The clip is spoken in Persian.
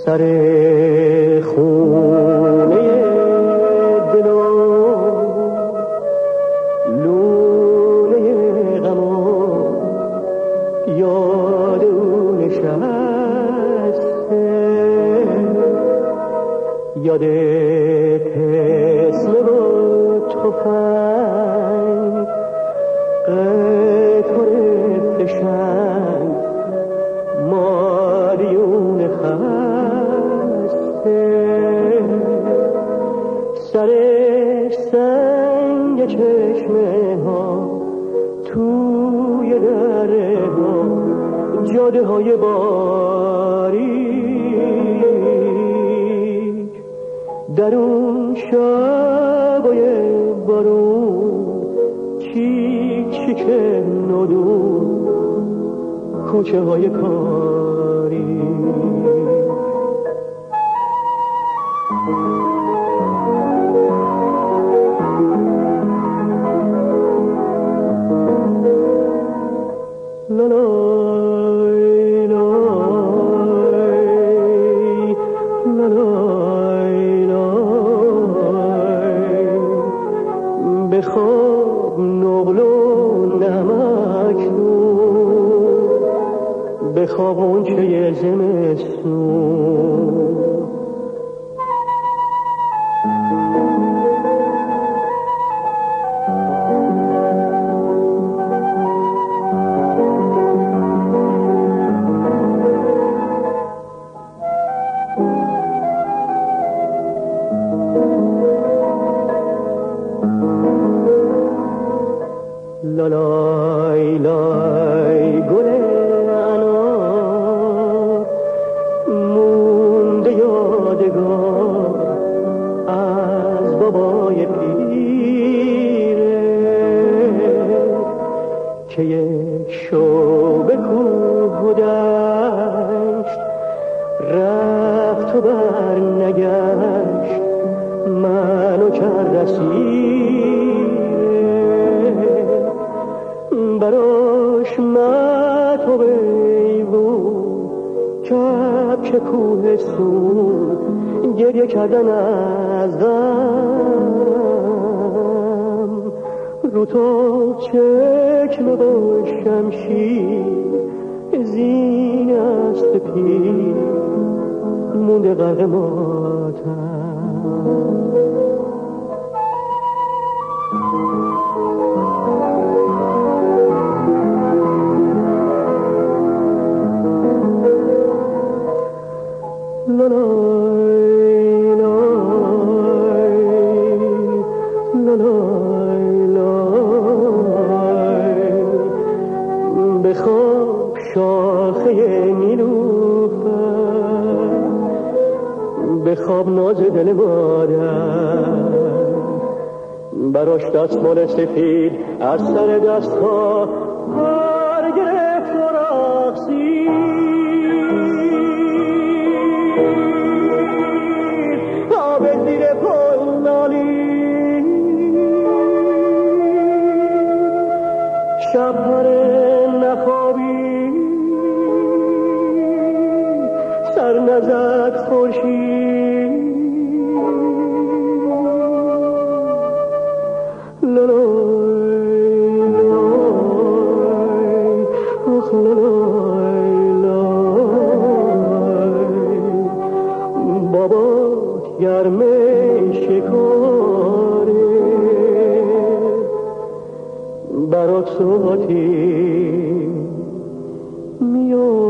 سر خونه دلم لونه غم یاد او نشسته، یاد تسمه و تفنگ قطره فشنگ مادیون خسته، سرش سنگ چشمه ها توی دره ها جاده های باریک، در اون شبای بارون چیک چیک ندون کوچه های کاری. لالای لای لالای لای بخواب نقل و نمک نور، بخواب اون چه زمستون. لالای لای گل انار مونده یادگار از بابای پیره که یک شب کوه و دشت رفت و بر نگشت منو کرد اسیر، براش مت و بیبون کپک کوهستون گریه کردن ازم، رو تو چکمه با شمشیر زین است پیر مونده غرق ماتم. لالای لای لالای لای بخواب شاخه نیلوفر، بخواب ناز دل مادر، براش دستمال سفید از سر دست ها پر گرفت و رقصید، آب زیر پل نالید، شب پره نخوابید، سر نزد خورشید. لالای لای آخ لالای لای بابا گرمه شکاره برات ساعتی میاد.